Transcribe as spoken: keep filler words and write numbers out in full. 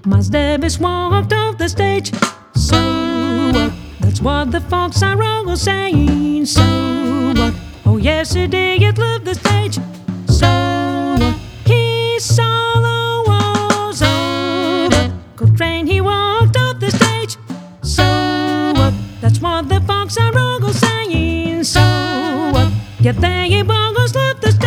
Miles Davis walked off the stage. So what? That's what the folks are all saying. So what? Oh, yesterday it left the stage. So what? His solo was over. Coltrane, he walked off the stage. So what? That's what the folks are all saying. So what? Yet they bogus left the stage.